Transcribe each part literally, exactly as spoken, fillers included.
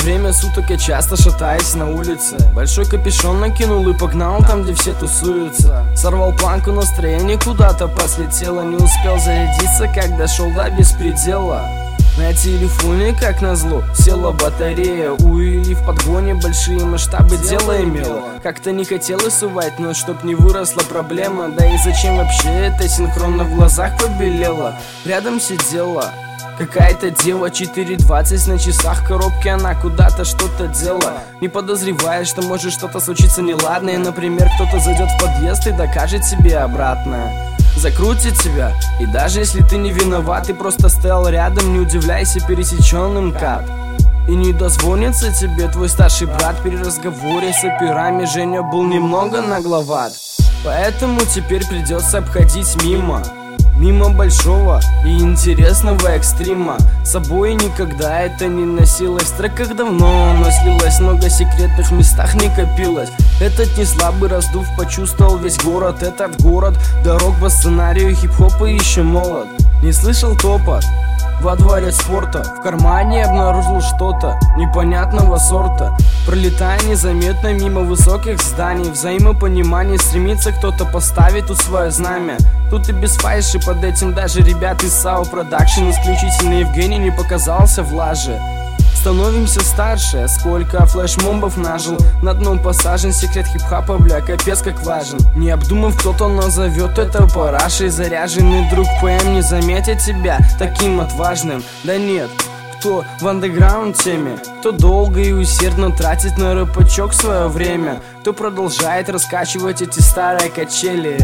время суток я часто шатаюсь на улице. Большой капюшон накинул и погнал там, где все тусуются. Сорвал планку, настроение куда-то послетело. Не успел зарядиться, как дошел до беспредела. На телефоне, как назло, села батарея. У Ильи в подгоне большие масштабы дело имело. Как-то не хотелось сувать, но чтоб не выросла проблема. Да и зачем вообще это, синхронно в глазах побелело. Рядом сидела какая-то дева, четыре двадцать на часах, в коробке она куда-то что-то дела. Не подозревая, что может что-то случиться неладное. Например, кто-то зайдет в подъезд и докажет себе обратное. Закрутит тебя, и даже если ты не виноват, ты просто стоял рядом, не удивляйся пересеченным, кат. И не дозвонится тебе твой старший брат. При разговоре с операми Женя был немного нагловат. Поэтому теперь придется обходить мимо Мимо большого и интересного экстрима. С собой никогда это не носилось. В треках давно оно слилось, много секретных местах не копилось. Этот не слабый раздув почувствовал весь город. Этот город дорог по сценарию хип-хопа еще молод. Не слышал топот во дворе спорта. В кармане обнаружил что-то непонятного сорта. Пролетая незаметно мимо высоких зданий, взаимопонимание стремится кто-то поставить тут свое знамя. Тут и без фальши, под этим даже ребят из САУ Продакшн. Исключительно Евгений не показался в лаже. Становимся старше, сколько флешмобов нажил. На дном посажен, секрет хип-хопа, бля, капец как важен. Не обдумав, кто-то назовет это парашей. Заряженный друг ПМ не заметит тебя таким отважным. Да нет, кто в андеграунд теме, кто долго и усердно тратит на рэпачок свое время, кто продолжает раскачивать эти старые качели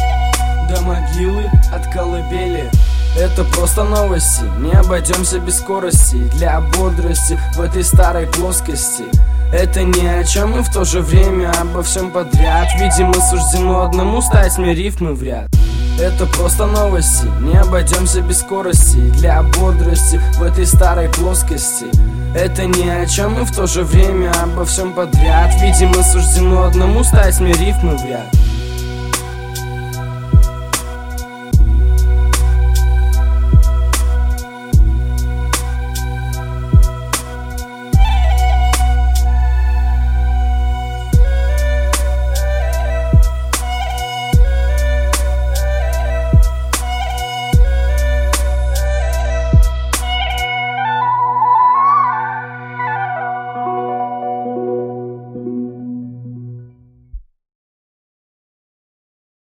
до могилы от колыбели. Это просто новости, не обойдемся без скорости. Для бодрости в этой старой плоскости. Это ни о чем и в то же время обо всем подряд. Видимо, суждено одному стать мне рифмы в ряд. Это просто новости, не обойдемся без скорости. Для бодрости в этой старой плоскости. Это ни о чем и в то же время обо всем подряд. Видимо, суждено одному стать мне рифмы в ряд.